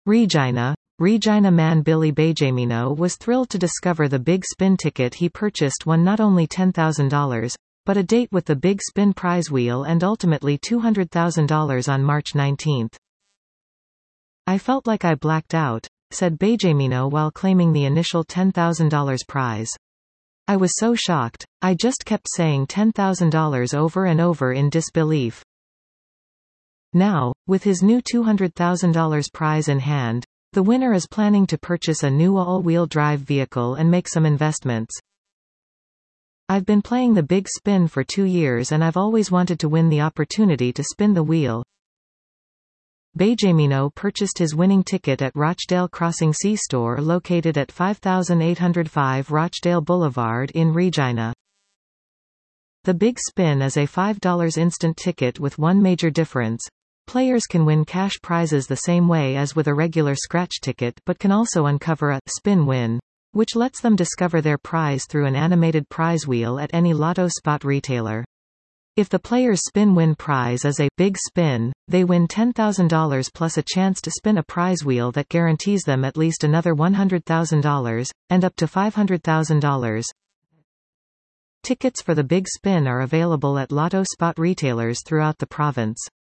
Regina man Billy Bejamino was thrilled to discover the Big Spin ticket he purchased won not only $10,000, but a date with the Big Spin prize wheel and ultimately $200,000 on March 19. "I felt like I blacked out," said Bejamino while claiming the initial $10,000 prize. "I was so shocked, I just kept saying $10,000 over and over in disbelief." Now, with his new $200,000 prize in hand, the winner is planning to purchase a new all-wheel drive vehicle and make some investments. "I've been playing the Big Spin for 2 years and I've always wanted to win the opportunity to spin the wheel." Bejamino purchased his winning ticket at Rochdale Crossing C-Store located at 5805 Rochdale Boulevard in Regina. The Big Spin is a $5 instant ticket with one major difference. Players can win cash prizes the same way as with a regular scratch ticket but can also uncover a spin win, which lets them discover their prize through an animated prize wheel at any Lotto spot retailer. If the player's spin win prize is a Big Spin, they win $10,000 plus a chance to spin a prize wheel that guarantees them at least another $100,000, and up to $500,000. Tickets for the Big Spin are available at Lotto spot retailers throughout the province.